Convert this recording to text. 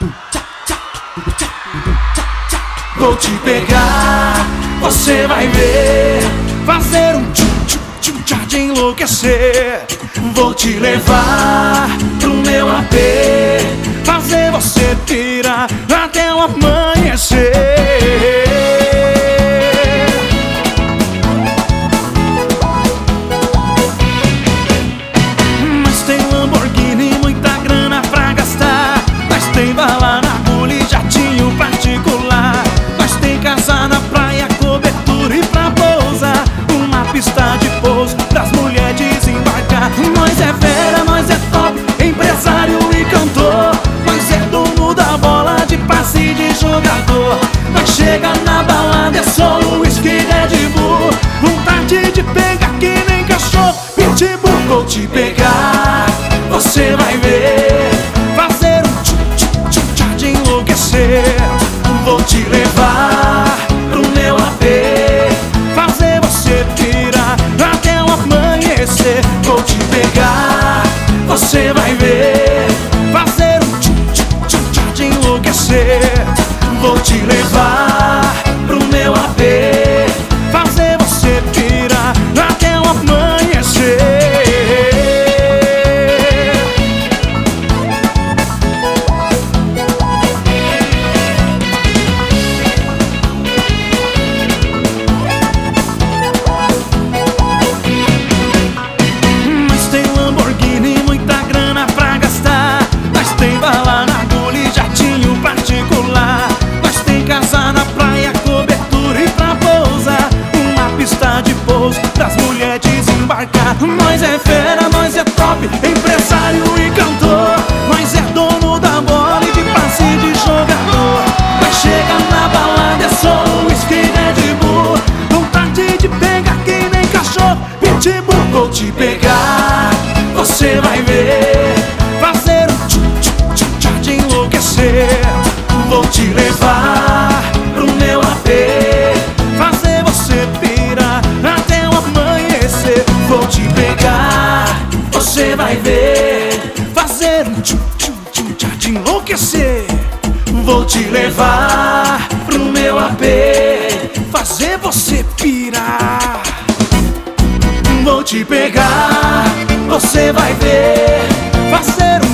Vou te pegar, você vai ver. Fazer um tchum-tchum-tchum-tchá de enlouquecer. Vou te levar pro meu AP, fazer você pirar até o amanhecer. Mas tem Lamborghini, muita grana pra gastar. Mas tem bala na agulha e jatinho particular. Mas tem casa na praia, cobertura e pra pousar. Uma pista de pouso pras mulheres desembarcar. Nós é fera, nós é top, empresário e cantor. Nós é dono da bola de passe de jogador. Nós chega na balada, é só whisky Red Bull. Vontade de pegar que nem cachorro pitbull. Vou te pegar, você vai ver. Fazer um tchum-tchum-tchum-tchá de enlouquecer. Vou te levar pro meu AP, fazer você pirar até o amanhecer. Vou te pegar, você vai ver. Fazer um tchum-tchum-tchum-tchá de enlouquecer. Vou te levar pro meu AP, fazer você pirar até o amanhecer. Mas tem Lamborghini, muita grana pra gastar. Mas tem bala na agulha e jatinho particular. Mas tem casa na praia, cobertura e pra pousar. Uma pista de pouso pras mulheres desembarcar. Nós é fera, nós é top, empresário e cantor. Nós é dono da bola e de passe de jogador. Mas chega na balada, é só whisky Red Bull. Vontade de pegar que nem cachorro pitbull. Vou te pegar, você vai ver. Fazer um tchum-tchum-tchum-tchá de enlouquecer. Vou te levar pro meu AP, fazer você pirar até o amanhecer. Vou te pegar, você vai ver. Fazer um tchum-tchum-tchum-tchá de enlouquecer. Vou te levar pro meu AP, fazer você pirar. Vou te pegar, você vai ver. Fazer um